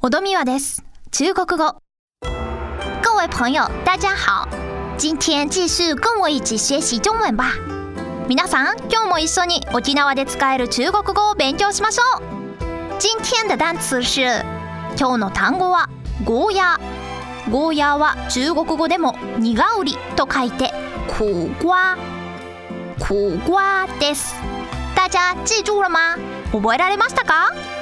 我的米瓦です。中国語。各位朋友，大家好。今天继续跟我一起学习中文吧。皆さん、今日も一緒に沖縄で使える中国語を勉強しましょう。今天的单詞是、今日の単語はゴーヤー。ゴーヤーは中国語でも苦瓜と書いて苦瓜。苦瓜です。大家記住了吗？覚えられましたか？